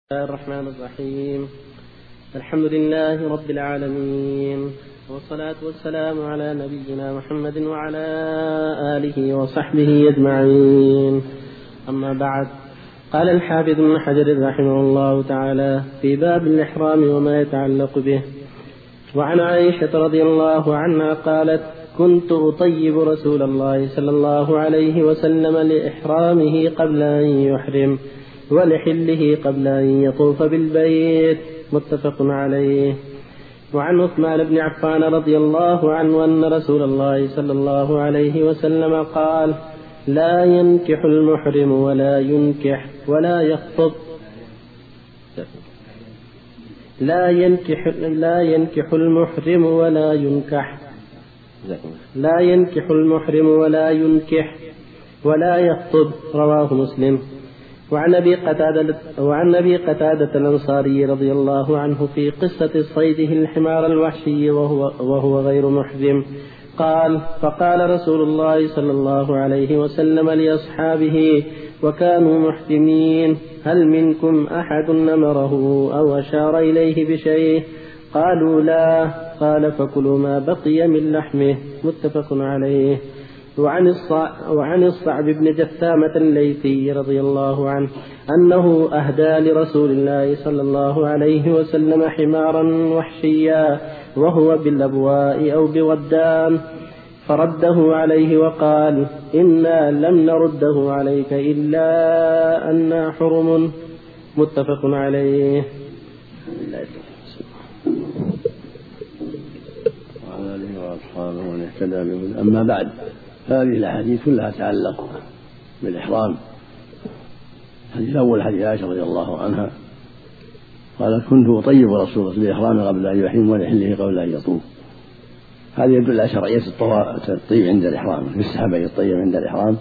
الله الرحمن الرحيم. الحمد لله رب العالمين، والصلاة والسلام على نبينا محمد وعلى آله وصحبه أجمعين. أما بعد، قال الحافظ ابن حجر رحمه الله تعالى في باب الإحرام وما يتعلق به: وعن عائشة رضي الله عنها قالت: كنت أطيب رسول الله صلى الله عليه وسلم لإحرامه قبل أن يحرم ولحله قبل أن يطوف بالبيت. متفق عليه. وعن عثمان بن عفان رضي الله عنه أن رسول الله صلى الله عليه وسلم قال: لا ينكح المحرم ولا ينكح ولا يخطب لا ينكح المحرم ولا ينكح ولا يخطب. رواه مسلم. وعن أبي قتادة الأنصاري رضي الله عنه في قصة صيده الحمار الوحشي وهو غير محرم قال: فقال رسول الله صلى الله عليه وسلم لأصحابه وكانوا محرمين: هل منكم أحد نمره أو أشار إليه بشيء؟ قالوا: لا. قال: فكلوا ما بقي من لحمه. متفق عليه. وعن الصعب بن جثامة الليثي رضي الله عنه أنه أهدى لرسول الله صلى الله عليه وسلم حمارا وحشيا وهو بالأبواء أو بودان، فرده عليه وقال: إنا لم نرده عليك إلا أننا حرم. متفق عليه. وعلى آله وأصحابه ومن اهتدى بهداه. أما بعد، هذه الأحاديث كلها تتعلق بالإحرام. الحديث الأول حديث عائشة رضي الله عنها قالت: كنت أطيب رسول الله بالإحرام قبل أن يحرم ولحله قبل أن يطوف. هذا يدل على شرعية الطيب عند الإحرام، يستحب أن يطيب عند الإحرام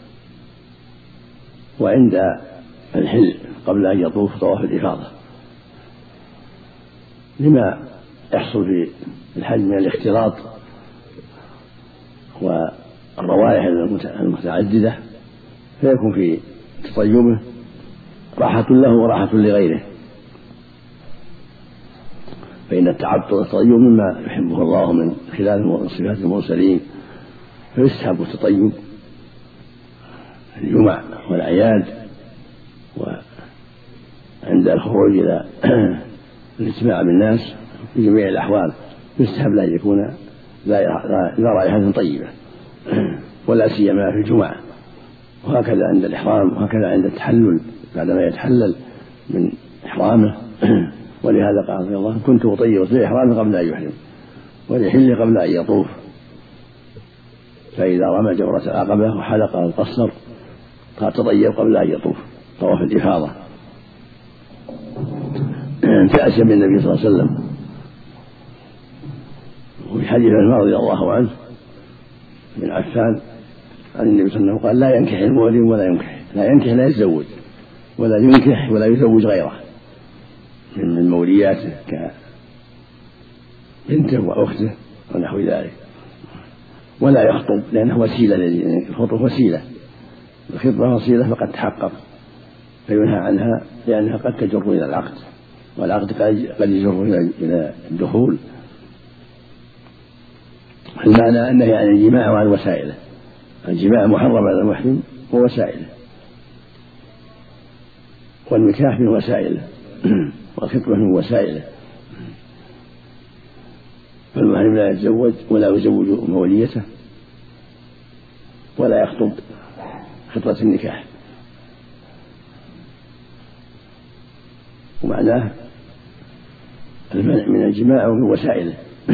وعند الحل قبل أن يطوف طواف الإفاضة، لما يحصل في الحج من الاختلاط والروائح المتعددة، فيكون في تطيبه راحة له وراحة لغيره، فإن التطيب مما يحبه الله من خلال صفات المرسلين، فيستحب التطيب في الجمع والأعياد وعند الخروج إلى الاجتماع بالناس في جميع الأحوال، يستحب أن يكون ذا رائحة طيبة، ولا سيما في الجمعة، وهكذا عند الإحرام، وهكذا عند التحلل بعدما يتحلل من إحرامه. ولهذا قال رضي الله عنه: كنت أطيب في إحرامه قبل أن يحرم ولحله قبل أن يطوف، فإذا رمى جمرة العقبة وحلق أو قصر تطيب قبل أن يطوف طواف الإفاضة. تأسى من النبي صلى الله عليه وسلم وفي حديث عمر رضي الله عنه بن عفان عن النبي صلى الله عليه وسلم قال: لا ينكح المحرم ولا ينكح، لا ينكح لا يتزوج، ولا ينكح ولا يزوج غيره من مولياته كبنته وأخته ونحو ذلك، ولا يخطب لأنه وسيلة، الخطبة وسيلة، الخطبة وسيلة فقد تحقق، فينهى عنها لأنها قد تجر إلى العقد، والعقد قد يجر إلى الدخول. المعنى أنه يعني الجماع وعن وسائله، الجماع محرم على المحرم ووسائله، والنكاح من وسائله والخطبة من وسائله، فالمحرم لا يتزوج ولا يزوج موليته ولا يخطب خطبة النكاح، ومعناه المنع من الجماع ومن وسائله.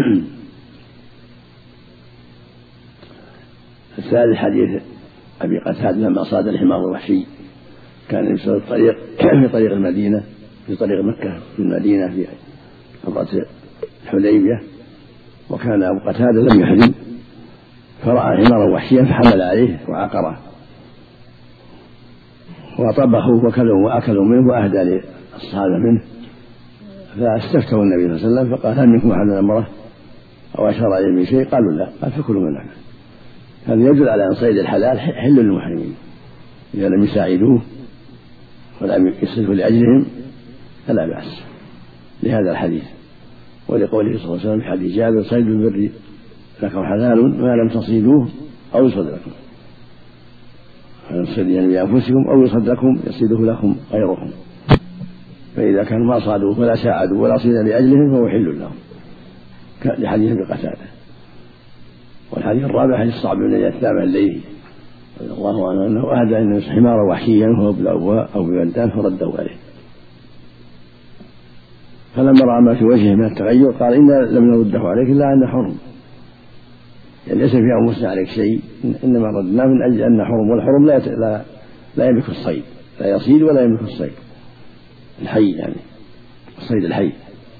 الثالث حديث أبي قتادة لما صاد الحمار الوحشي، كان يمشي في طريق المدينة، في طريق مكة في المدينة في عمرة الحديبية، وكان أبو قتادة لم يحرم، فرأى حمارا وحشيا فحمل عليه وعقره وطبخوا وكلوا وأكلوا منه وأهدى للصحابة منه، فاستفتوا النبي صلى الله عليه وسلم فقال: هل منكم أحد نمره أو أشار عليه بشيء؟ قالوا: لا. قال: فكلوا منه. هذا يدل على أن صيد الحلال حل للمحرمين إذا لم يساعدوه ولم يصرفوا لأجلهم، فلا بأس لهذا الحديث، ولقوله صلى الله عليه وسلم في حديث جابر: صيد البر لكم حلال ما لم تصيدوه أو يصد لكم، فالصيد يعني بأنفسكم أو يصد لكم يصيده لكم غيركم، فإذا كانوا ما صادوه ولا ساعدوا ولا صيد لأجلهم فهو حل لهم، لحديث ابن قتادة. والحديث الرابع حديث صعب بن يثامة الليثي رضي الله عنه أنه أهدى أن حمارا وحشيا وهو بالأبواء أو ببلدان فرده عليه، فلما رأى ما في وجهه من التغير قال: إنا لم نرده عليك إلا أن حرم، يعني ليس في أنفسنا عليك شيء، إنما ردناه من أجل أن حرم، والحرم لا يملك الصيد، لا يصيد ولا يملك الصيد الحي، يعني الصيد الحي.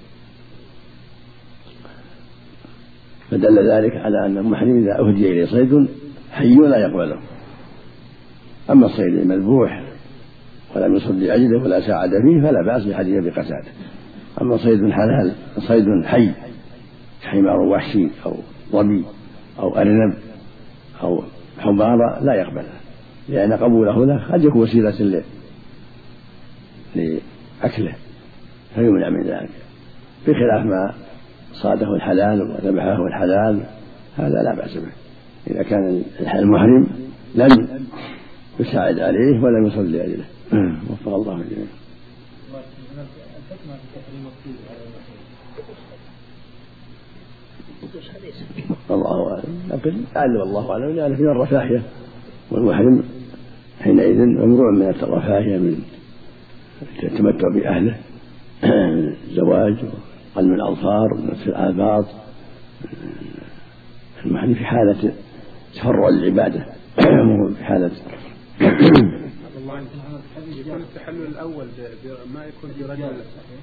فدل ذلك على أن المحرم إذا أهدي إليه صيد حي لا يقبله. أما الصيد المذبوح ولم يصد لأجله ولا ساعد فيه فلا بأس بحديث ابن قتادة. أما صيد حلال صيد حي حمار وحشي أو ظبي أو أرنب أو حمار لا يقبله، لأن قبوله له قد يكون وسيلة لأكله فيمنع من ذلك، بخلاف ما صاده الحلال وذبحه الحلال هذا لا بأس به إذا كان المحرم لم يساعد عليه ولم يصل لأجله. وفق الله الجميع. الله أعلم، لكن أعلم الله أعلم يعني من الرفاهية، والمحرم حينئذ ممنوع من الرفاهية من التمتع بأهله، الزواج وقل من الأظفار ونفس الآباط. المحرم في حالة تفرع للعبادة في حالة يكون التحلل الأول ما يكون برجل.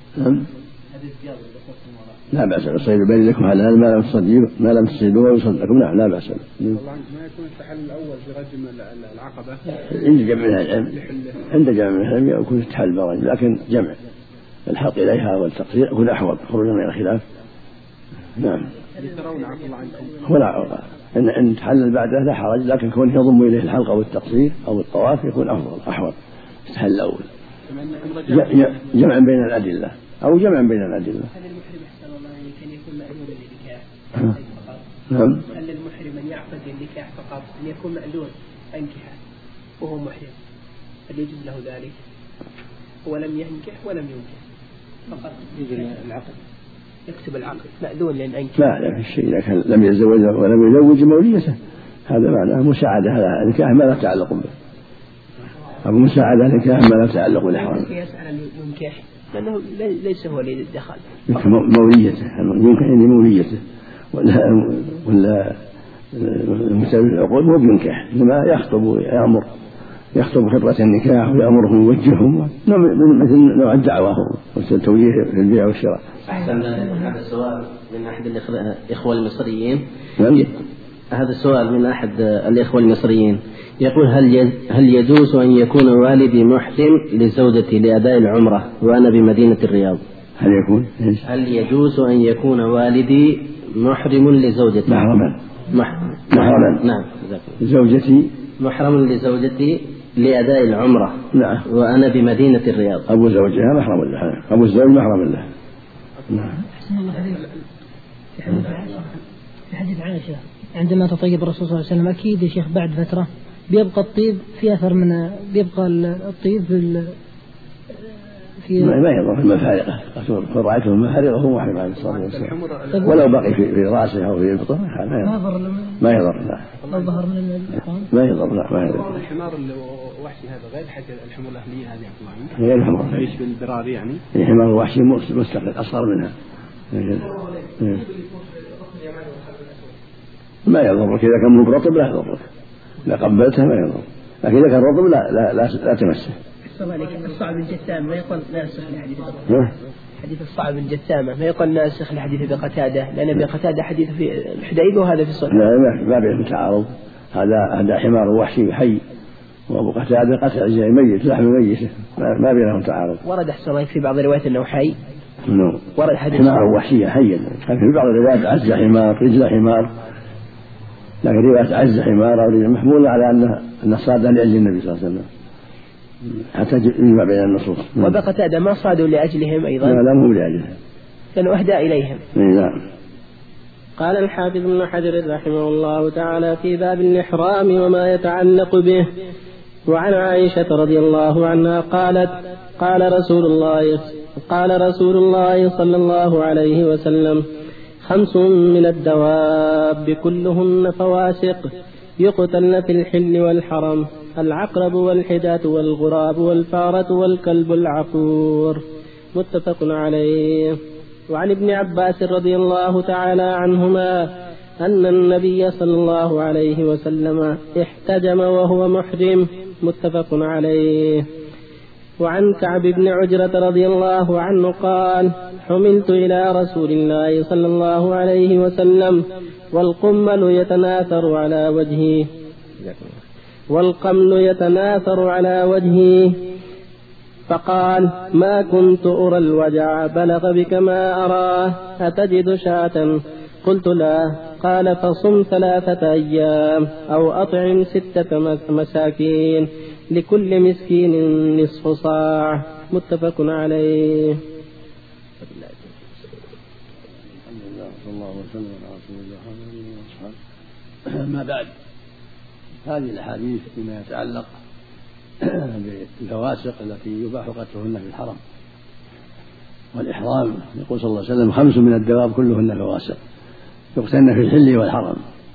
لا بأس بالصيد بين لكم حلال ما لم تصيدوه ويصد لكم، لا بأس. ما يكون التحلل الأول برجم العقبة عند جمع العلم، عند جمع العلم يكون التحلل برجم، لكن جمع الحق إليها والتقصير يكون أحوط خروجا من الخلاف. نعم. ولا إن تحلل بعده لا حرج، لكن كونه يضم إليه الحلقة والتقصير أو الطواف يكون أفضل أحوط التحلل الأول، جمعا بين الأدلة أو جمعا بين الأدلة. هل المحرم أحسن الله يعني كان يكون مأذون للنكاح فقط؟ نعم. هل المحرم أن يعقد النكاح فقط أن يكون مأذون أنكح وهو محرم هل يجوز له ذلك؟ هو لم ينكح ولم ينكح فقط يجوز العقد، يكتب العقد مأذون لأن أنكح. لا في الشيء إذا كان لم يتزوج ولم يزوج موليته هذا معناه مساعدة على النكاح ما لا تعلق به، أو مساعدة على النكاح ما لا تعلق بالإحرام. يسأل أن ينكح لأنه ليس هو الذي دخل موليته، ينكح يعني موليته ولا المسلم العقود مو بينكح، إنما يخطب خطبة النكاح ويأمرهم ويوجههم، مثل نوع الدعوة والتوجيه في البيع والشراء. أحسن. هذا السؤال من أحد الإخوة المصريين. نعم. هذا السؤال من أحد الإخوة المصريين يقول: هل يجوز أن يكون والدي محرم لزوجتي لأداء العمرة وأنا بمدينة الرياض؟ هل يجوز أن يكون والدي محرم لزوجتي؟ محرما. نعم. زوجتي محرم لزوجتي لأداء العمرة. نعم. وأنا بمدينة الرياض. أبو زوجها محرم له، أبو الزوج محرم له. نعم. في حديث عائشة عندما تطيب الرسول صلى الله عليه وسلم أكيد يا شيخ بعد فترة بيبقى الطيب في أثر من بيبقى الطيب في ما يضر المفارقة، رأيته المفارقة هو محرم عليه الصلاة والسلام، ولو بقي في رأسه أو في البطن ما يضر. لا ظهر من الإحرام ما يضر. لا ما يضر. الحمار الوحشي هذا غير حتى الحمار الأهلية هذه عفوا غير الحمار، ايش بالبرار يعني الحمار الوحشي مستقل أصغر منها ما يضرك إذا كان رطب لا يضرك، إذا قبلتها ما يضر، لكن إذا كان رطب لا تمسه. الصعب الجثامة ما يقول ناسخ لحديث حديث الصعب الجثامة ما يقول ناسخ لحديث أبي قتادة، لأن أبي قتادة حديث في الحديبية وهذا في الصحيح. لا ما بينهم تعارض، هذا حمار وحشي حي وأبو قتادة قتل أجزاء ميت لحم ميت، ما بينهم تعارض. ورد أحسن الله في بعض الروايات أنه حي. ورد حديث حمار وحشية حيا، كان في بعض الروايات عز حمار رجل حمار، لكن رواية عز حمار أو رجل محمولة على أن صاد لأجل النبي صلى الله عليه وسلم. حتى يجمع بين النصوص. وبقتادة ما صادوا لأجلهم أيضا؟ لا مو لأجلهم، كانوا أهدى إليهم. نعم. قال الحافظ ابن حجر رحمه الله تعالى في باب الإحرام وما يتعلق به: وعن عائشة رضي الله عنها قالت: قال رسول الله صلى الله عليه وسلم: 5 من الدواب كلهن فواسق يقتلن في الحل والحرم: العقرب والحداة والغراب والفارة والكلب العقور. متفق عليه. وعن ابن عباس رضي الله تعالى عنهما أن النبي صلى الله عليه وسلم احتجم وهو محرم. متفق عليه. وعن كعب بن عجرة رضي الله عنه قال: حملت إلى رسول الله صلى الله عليه وسلم والقمل يتناثر على وجهه فقال: ما كنت أرى الوجع بلغ بك ما أراه، أتجد شاة؟ قلت: لا. قال: فصم 3 أيام أو أطعم 6 مساكين لكل مسكين نصف صاع. متفق عليه. صلى الله وسلم على رسول الله وصحبه. ما بعد، هذه الأحاديث فيما يتعلق بالفواسق التي يباح قتلهن في الحرم والإحرام. يقول صلى الله عليه وسلم: 5 من الدواب كلهن فواسق يقتلن في الحل والحرم: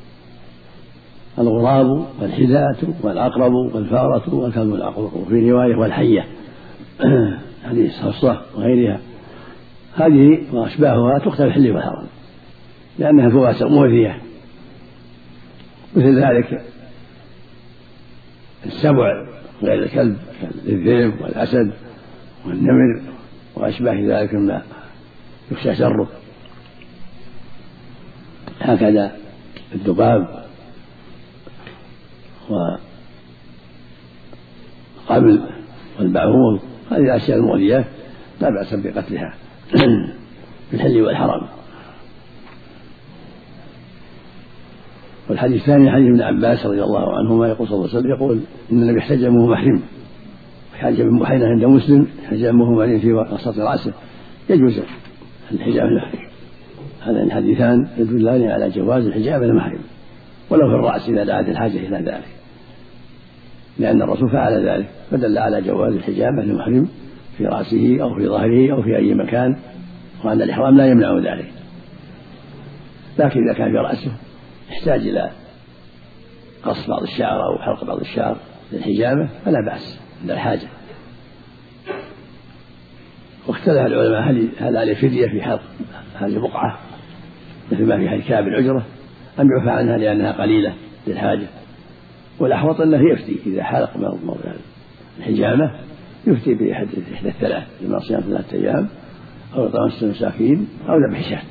الغراب والحداة والعقرب والفارة والكلب العقور، وفي رواية والحية، حديث حصة وغيرها. هذه وأشباهها تقتل في الحل والحرم لأنها فواسق مؤذية، مثل ذلك السبع غير الكلب الذئب والأسد والنمر وأشباه ذلك مما يخشى شره. هكذا الذباب والقبل والبعوض، هذه الأشياء المؤذية لا بأس بقتلها في الحل والحرم. والحديث الثاني حديث ابن عباس رضي الله عنهما يقول صلى الله عليه وسلم: يقول إن النبي احتجم وهو محرم. حاجة بن بحيرة عند مسلم: احتجم وهو محرم في وسط رأسه، يجوز الحجاب المحرم. هذان الحديثان يدلان على جواز الحجاب المحرم ولو في الرأس إذا دعت الحاجة إلى ذلك، لأن الرسول فعل ذلك فدل على جواز الحجاب المحرم في رأسه أو في ظهره أو في أي مكان، وأن الإحرام لا يمنع ذلك. لكن إذا كان في رأسه يحتاج إلى قص بعض الشعر أو حلق بعض الشعر للحجامة فلا بأس عند الحاجة. واختلف العلماء هل عليه فدية في حلق هذه البقعة مثل ما في حديث كعب العجرة أم يعفى عنها لأنها قليلة للحاجة؟ والأحوط أنه يفتي إذا حلق موضع الحجامة يفتي بإحدى الثلاث: إما صيام 3 أيام أو إطعام 6 مساكين أو ذبح شاة.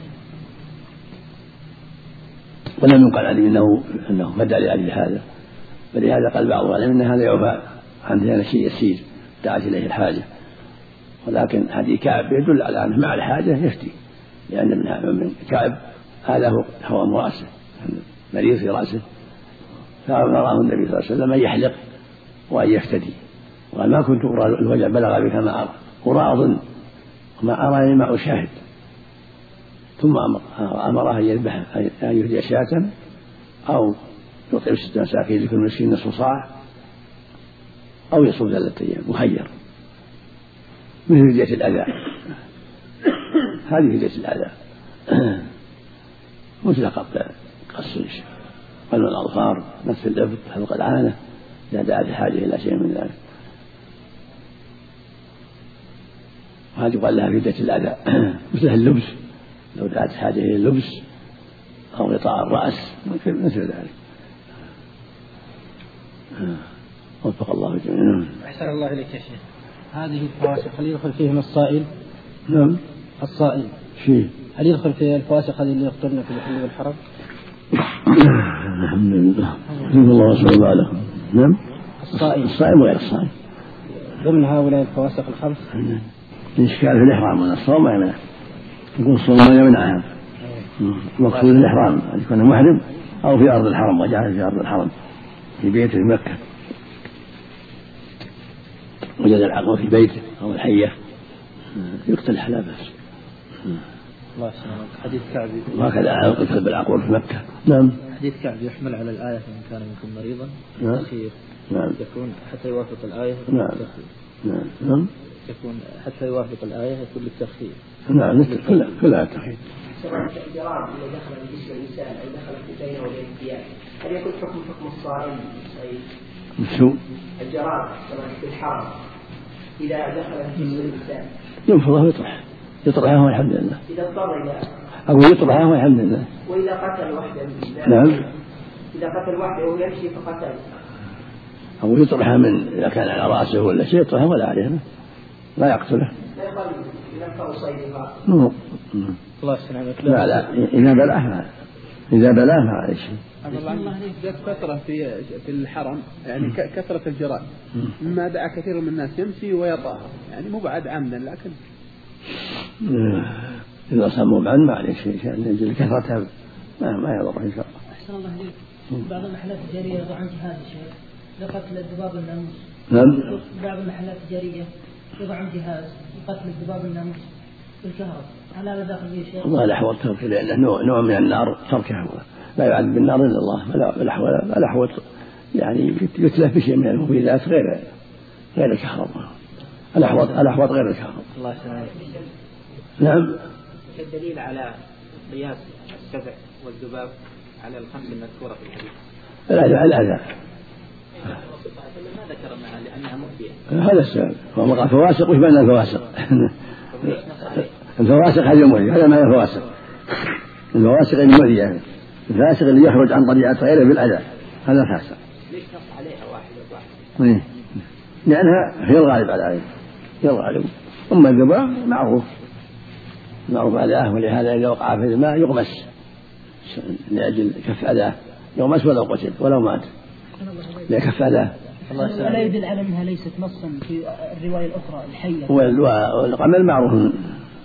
ولم ينقل عنه أنه فدى لأجل هذا، فلهذا قال بعض العلماء إن هذا يعفى عنه لأن شيء يسير دعت إليه الحاجة. ولكن حديث كعب يدل على أنه مع الحاجة يفتي، لأن من كعب هذا هو هوام رأسه، مريض في رأسه، فأمره النبي صلى الله عليه وسلم أن يحلق وأن يفتدي. وقال: ما كنت أرى الوجع بلغ بك ما أرى أظن وما أرى ما أشاهد. ثم أمره أن يذبح أن يهدي شاة أو يطعم 6 مساكين لكل مسكين نصف صاع أو يصوم 3 أيام مخير، مثل فدية الأذى. هذه فدية الأذى مثل قص قلم الأظفار، نتف الإبط، حلق العانة إذا دعت الحاجة إلى شيء من ذلك. وهذه يقال لها فدية الأذى. مثل اللبس، لو دعت الحاجة إلى اللبس أو غطاء الرأس مثل ذلك. وفق الله جميعا. أحسن الله إليك يا شيخ. هذه الفواسق هل يدخل فيهم الصائل؟ نعم. الصائل شيء هل يدخل في الفواسق هذه اللي يقتلن في الحل والحرم؟ الحمد لله. الله وسلم عليكم. نعم. الصائم وغير الصائم ضمن هؤلاء الفواسق ال5. الإشكال في الإحرام ولا الصوم ما يمنع. يقول الصوم لا يمنعها. مقصود الإحرام أن يكون محرم أو في أرض الحرم، وجعل في أرض الحرم في بيته في مكة. وجد العقرب في بيته أو الحية يقتل لا بأس. الله يسلمك. حديث كعب وهكذا يقتل بالعقرب في مكة. نعم. حديث كعب يحمل على الآية من كان منكم مريضا. نعم. يكون حتى يوافق الآية. نعم. نعم. يكون حتى يوافق الآية يكون للترخيص. نعم كلها ترخيص. الجرام إذا دخل في جسم الإنسان أو دخل في بينه وبين الثياب هل يكون حكم الصائم؟ شو؟ الجرام في الحرم إذا دخل في جسم الإنسان ينفضه يطرحه والحمد لله. إذا اضطر إلى أو يطرحه والحمد لله. وإذا قتل وحده. نعم. إذا قتل وحده وهو يمشي فقتل. أو يطرحه من إذا كان على رأسه ولا شيء يطرحه ولا عليه لا يقتله. لا يقال ينفع صيدها. الله يسلمك. لا إذا بلاه ما عليه شيء. جاءت فترة في الحرم يعني كثرة الجرائم مما دعا كثير من الناس يمشي ويطاها يعني مو بعد عمدا لكن إذا صموا بعد ما عليه شيء يعني كثرتها ما يضر إن شاء الله. أحسن الله إليك. بعض المحلات التجارية يضع عن جهاز الشيء لقتل الذباب الناموس. نعم. بعض المحلات التجارية يضع عن جهاز لقتل الذباب الناموس بالكهرباء. هل هذا داخل فيه شيء؟ والله الأحوط تركه لأنه نوع من النار تركه لا يعذب بالنار إلا الله. الأحوط يعني يتلف بشيء من المفيدات غير الكهرباء. الأحوط غير الكهرباء. الله يسلمك. نعم. الدليل على قياس السبع والذباب على الخمس المذكورة في الحديث. الأذى. ما ذكر معها لأنها مؤذية. هذا السبب. وقع فواسق وش معنى الفواسق؟ الفواسق هذه المؤذية. هذا معنى الفواسق. الفواسق المؤذية. الفاسق اللي يخرج عن طبيعة غيره بالأذى هذا فاسق. ليش نص عليها واحد؟ لأنها هي الغالب على ذلك. هي الغالب. أما الذباب معروف أذاه ولهذا إذا وقع في الماء يغمس لأجل كف أذاه يغمس ولو قتل ولو مات لكف أذاه. ولا يدل على أنها ليست نصا في الرواية الأخرى الحية. والقمل معروف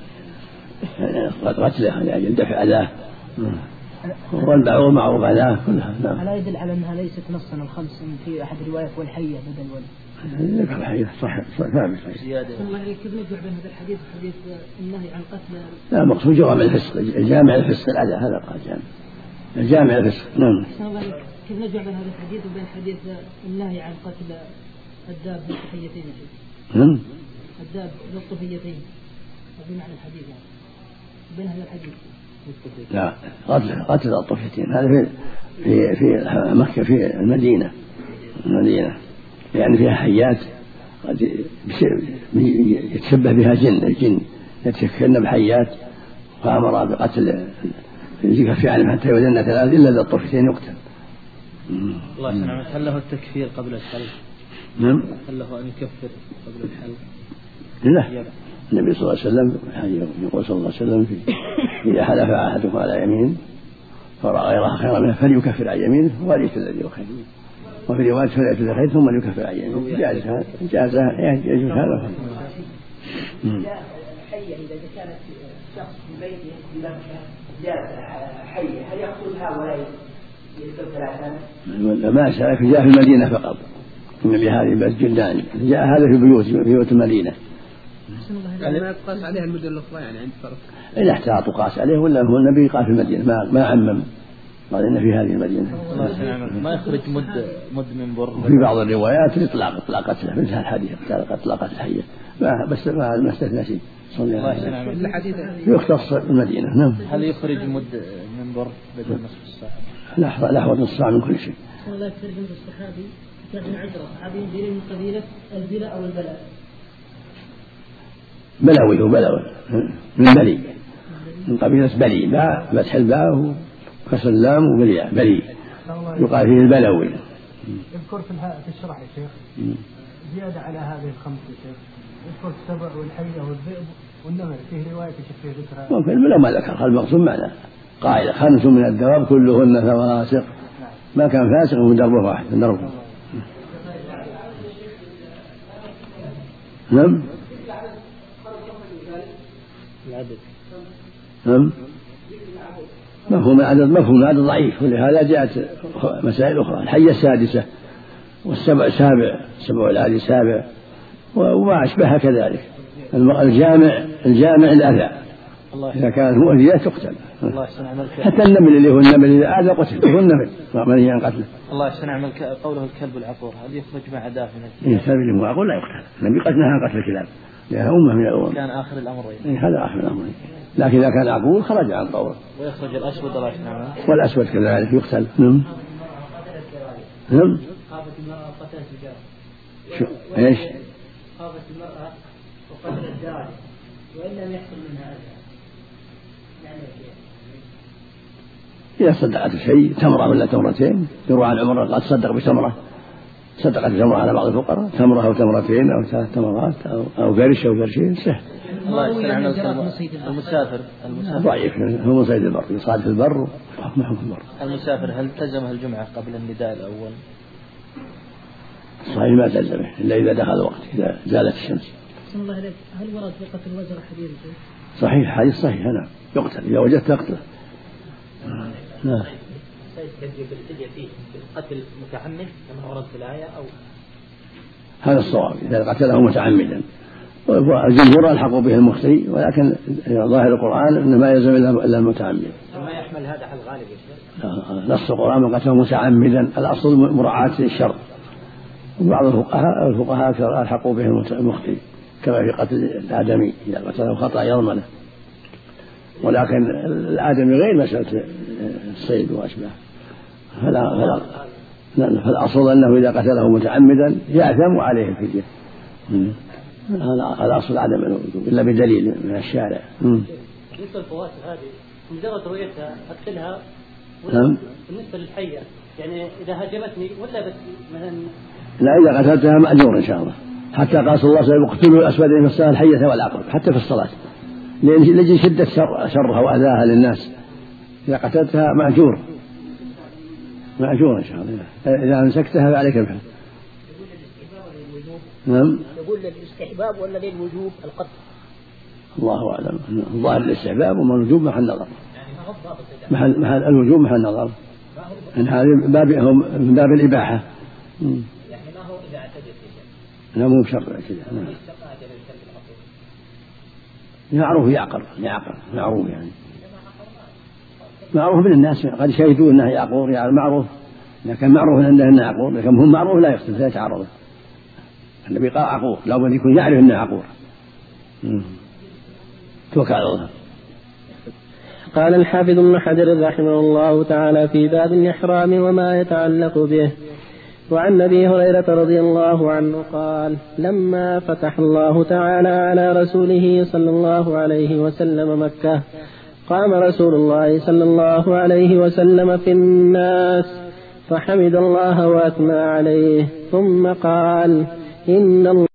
قتله لأجل دفع أذاه والبعوض معروف أذاه كلها. نعم. لا يدل على أنها ليست نصا الخمس في أحد الروايات والحية بدل ولا. ذكر الحديث صح ثابت. زيادة. الله كيف نجمع بين هذا الحديث وحديث النهي عن قتل؟ لا مقصود جرم الفسق الجامع الفسق الأذى هذا قال الجامع الفسق. نعم. كيف نجمع بين هذا الحديث وبين حديث النهي عن قتل الداب بالطفيتين؟ نعم. الداب بالطفيتين بمعنى الحديث يعني بين هذا الحديث. لا قتل الطفيتين هذا في مكة في المدينة يعني فيها حيات قد يتشبه بها الجن يتشكلن بحيات فأمر بقتل في علم حتى يوزن 3 إلا ذا الطفيتين يقتل. الله يسلمك. هل له التكفير قبل الحلق؟ نعم. هل له أن يكفر قبل الحلق؟ لا. النبي صلى الله عليه وسلم يقول صلى الله عليه وسلم إذا حلف أحدكم على يمين فرأى غيرها خيرا منه فليكفر عن يمينه وليس الذي هو خير. وفي رواية فليأتي بالخير ثم ليكفر عن يمينه. جاز يجوز هذا. حية إذا كانت شخص في بيته بمكة جاز حية هل يقتلها ولا يقتل 3؟ ما شاء جاء في المدينة فقط. النبي هذه بس جلدان جاء هذا في بيوت المدينة. يعني ما يقاس عليها المدن الأخرى يعني عند فرق. إذا احتاط قاس عليه ولا هو النبي قال في المدينة ما عمم قال إن في هذه المدينة. ما يخرج مد من بر. في بعض الروايات إطلاق قتله مثل الحديث إطلاق قتل الحية بس ما استثنى شيء. يختص المدينة. نعم. هل يخرج مد من بر بدل نصف الساعة؟ لا نصف الساعة من كل شيء. الله يكثر من الصحابي كان عجرة صحابي جري من قبيلة البلاء أو البلاء. بلوي من بلي من قبيلة بلي باء فتح الباء وكسر اللام وبلياء بلي يقال فيه البلوي. يذكر في الشرح يا شيخ زيادة على هذه الخمس يا شيخ يذكر السبع والحية والذئب والنمر فيه رواية فيه ذكرها. ممكن ولا ما ذكر المقصود معنا قاعدة 5 من الدواب كلهن فواسق ما كان فاسق هو دربه واحد دربه. نعم. نعم. مفهوم العدد ضعيف ولهذا جاءت مسائل أخرى. الحية 6 والسبع 7 السبع والعادي 7 وما أشبهها كذلك. الجامع الأذى إذا كانت مؤذية تقتل. حتى النمل اللي هو النمل إذا أذى قتل، هو النمل منهي عن قتله. الله يحسن عملك. قوله الكلب العقور هل يخرج مع دافنه؟ الكلب العقور لا يقتل، النبي قد نهى عن قتل الكلاب لأنها أمة من الأمم. كان آخر الأمرين. هذا آخر الأمرين، لكن إذا كان عقور خرج عن طوره. ويخرج الأسود الله يحسن عملك. والأسود كذلك يقتل. خافت المرأة قتل شو إيش؟ خافت المرأة وقتل الداعي وإن لم يحصل منها أذى. إذا صدقت شيء تمرة ولا تمرتين يروى عن عمر قد صدق بتمرة، صدقت تمرة على بعض الفقراء، تمرة أو تمرتين أو 3 تمرات أو قرش أو قرشين سهل. الله يحسن عملك. المسافر ضعيف، هو من صيد البر، يصاد في البر وحكمه في البر. المسافر هل تلزمه الجمعة قبل النداء الأول؟ صحيح ما تلزمه إلا إذا دخل الوقت، إذا زالت الشمس. الله عليك، هل ورد في قتل الوزر حديث؟ صحيح، حديث صحيح. نعم يقتل إذا وجدت تقتله. نعم. تجب الفدية فيه القتل متعمد كما ورد في الآية أو هذا الصواب إذا قتله متعمدا، والجمهور ألحقوا به المخطئ، ولكن ظاهر القرآن أنه ما يلزم إلا المتعمد. ما يحمل هذا على الغالب يا شيخ؟ نص القرآن من قتله متعمدا الأصل مراعاة الشر، وبعض الفقهاء ألحقوا به المخطئ كما في قتل الآدمي إذا قتله خطأ يضمنه، ولكن الآدمي غير مسألة الصيد وأشباه. فالأصل أنه إذا قتله متعمدا يأثم وعليه الفدية. هذا الأصل عدم الوجوب إلا بدليل من الشارع. بالنسبة للفواتح هذه مجرد رؤيتها أقتلها بالنسبة للحية، يعني إذا هاجمتني ولا بس مثلا؟ لا، إذا قتلتها مأجور إن شاء الله. حتى قال صلى الله عليه وسلم اقتلوا الأسودين في الصلاة الحية والعقرب، حتى في الصلاة لأجل شدة شرها وأذاها للناس. إذا قتلتها مأجور إن شاء الله. إذا أمسكتها فعليك بها. نعم. يقول للاستحباب ولا للوجوب القتل؟ الله أعلم. الظاهر الاستحباب وما الوجوب محل نظر. محل الوجوب محل نظر. إن هذه من باب الإباحة. يعني ما هو إذا اعتدت لا مو بشرط كذا. معروف يعقر معروف، يعني معروف من الناس قد شهدوا انه يعقور، يعني معروف، لكن معروف انه يعقور، لكن هم معروف لا يختلف لا يتعارض. النبي قال عقور لو ان يكون يعرف انه عقور. توكل على الله. قال الحافظ ابن حجر رحمه الله تعالى في باب الإحرام وما يتعلق به. وعن أبي هريرة رضي الله عنه قال: لما فتح الله تعالى على رسوله صلى الله عليه وسلم مكة قام رسول الله صلى الله عليه وسلم في الناس فحمد الله وأثنى عليه ثم قال: إن الله